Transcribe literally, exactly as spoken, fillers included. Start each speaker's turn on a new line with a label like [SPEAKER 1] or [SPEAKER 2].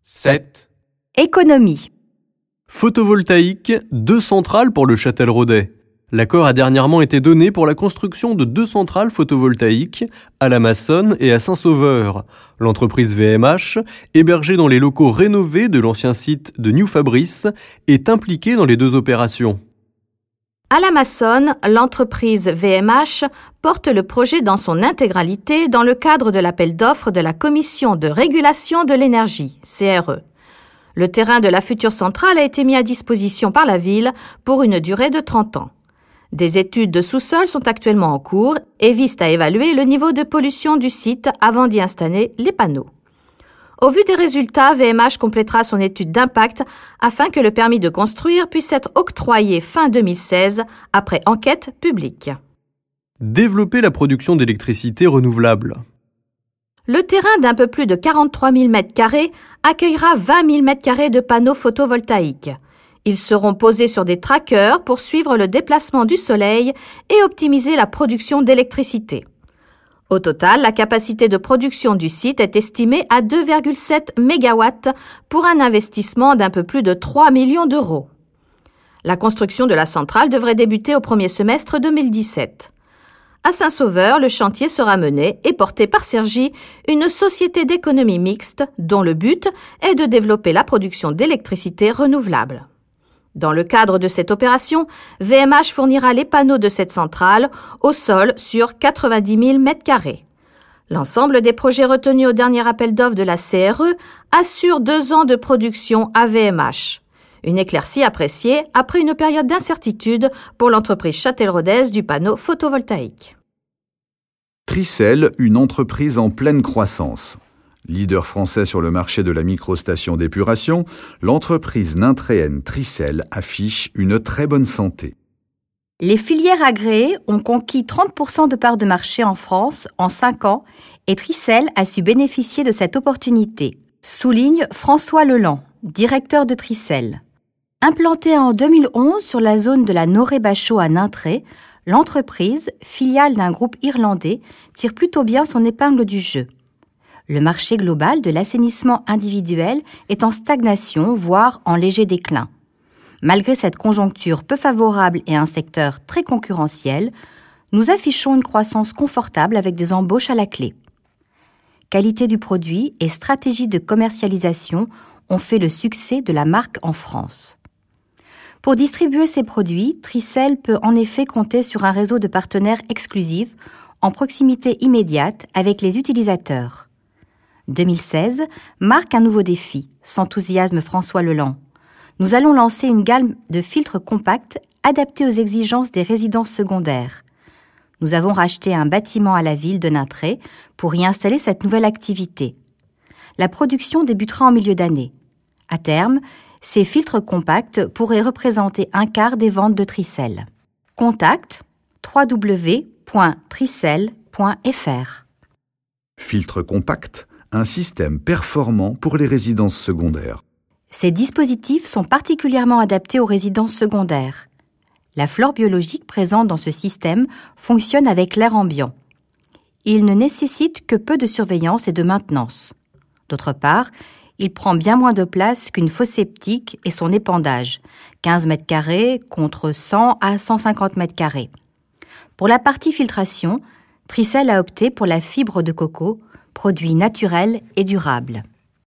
[SPEAKER 1] sept.
[SPEAKER 2] Économie.
[SPEAKER 3] Photovoltaïque, deux centrales pour le Châtelleraudais. L'accord a dernièrement été donné pour la construction de deux centrales photovoltaïques à la Massonne et à Saint-Sauveur. L'entreprise V M H, hébergée dans les locaux rénovés de l'ancien site de New Fabrice, est impliquée dans les deux opérations.
[SPEAKER 2] À la Massonne, l'entreprise V M H porte le projet dans son intégralité dans le cadre de l'appel d'offres de la Commission de régulation de l'énergie, C R E. Le terrain de la future centrale a été mis à disposition par la ville pour une durée de trente ans. Des études de sous-sol sont actuellement en cours et visent à évaluer le niveau de pollution du site avant d'y installer les panneaux. Au vu des résultats, V M H complétera son étude d'impact afin que le permis de construire puisse être octroyé fin deux mille seize après enquête publique.
[SPEAKER 3] Développer la production d'électricité renouvelable.
[SPEAKER 2] Le terrain d'un peu plus de quarante-trois mille mètres carrés accueillera vingt mille mètres carrés de panneaux photovoltaïques. Ils seront posés sur des trackers pour suivre le déplacement du soleil et optimiser la production d'électricité. Au total, la capacité de production du site est estimée à deux virgule sept mégawatts pour un investissement d'un peu plus de trois millions d'euros. La construction de la centrale devrait débuter au premier semestre deux mille dix-sept. À Saint-Sauveur, le chantier sera mené et porté par Cergy, une société d'économie mixte dont le but est de développer la production d'électricité renouvelable. Dans le cadre de cette opération, V M H fournira les panneaux de cette centrale au sol sur quatre-vingt-dix mille mètres carrés. L'ensemble des projets retenus au dernier appel d'offres de la C R E assure deux ans de production à V M H. Une éclaircie appréciée après une période d'incertitude pour l'entreprise châtelleraudaise du panneau photovoltaïque.
[SPEAKER 4] Tricel, une entreprise en pleine croissance. Leader français sur le marché de la microstation d'épuration, l'entreprise nintréenne Tricel affiche une très bonne santé.
[SPEAKER 2] Les filières agréées ont conquis trente pour cent de parts de marché en France en cinq ans et Tricel a su bénéficier de cette opportunité, souligne François Leland, directeur de Tricel. Implantée en deux mille onze sur la zone de la Norée-Bachot à Nintré, l'entreprise, filiale d'un groupe irlandais, tire plutôt bien son épingle du jeu. Le marché global de l'assainissement individuel est en stagnation, voire en léger déclin. Malgré cette conjoncture peu favorable et un secteur très concurrentiel, nous affichons une croissance confortable avec des embauches à la clé. Qualité du produit et stratégie de commercialisation ont fait le succès de la marque en France. Pour distribuer ses produits, Tricel peut en effet compter sur un réseau de partenaires exclusifs en proximité immédiate avec les utilisateurs. deux mille seize marque un nouveau défi, s'enthousiasme François Leland. Nous allons lancer une gamme de filtres compacts adaptés aux exigences des résidences secondaires. Nous avons racheté un bâtiment à la ville de Nintré pour y installer cette nouvelle activité. La production débutera en milieu d'année. À terme, ces filtres compacts pourraient représenter un quart des ventes de Tricel. Contact w w w point tricel point f r.
[SPEAKER 4] Filtre compact, un système performant pour les résidences secondaires.
[SPEAKER 2] Ces dispositifs sont particulièrement adaptés aux résidences secondaires. La flore biologique présente dans ce système fonctionne avec l'air ambiant. Il ne nécessite que peu de surveillance et de maintenance. D'autre part, il prend bien moins de place qu'une fosse septique et son épandage, quinze mètres carrés contre cent à cent cinquante mètres carrés. Pour la partie filtration, Tricel a opté pour la fibre de coco, produit naturel et durable.